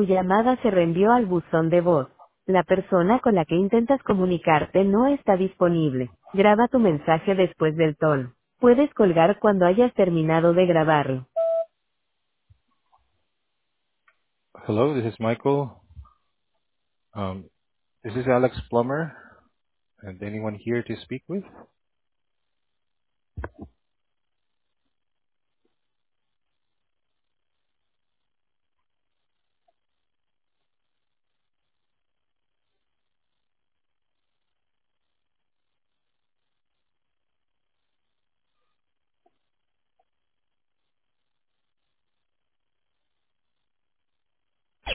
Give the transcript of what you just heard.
Tu llamada se reenvió al buzón de voz. La persona con la que intentas comunicarte no está disponible. Graba tu mensaje después del tono. Puedes colgar cuando hayas terminado de grabarlo. Hello, this is Michael. Um, this is Alex Plummer. And anyone here to speak with?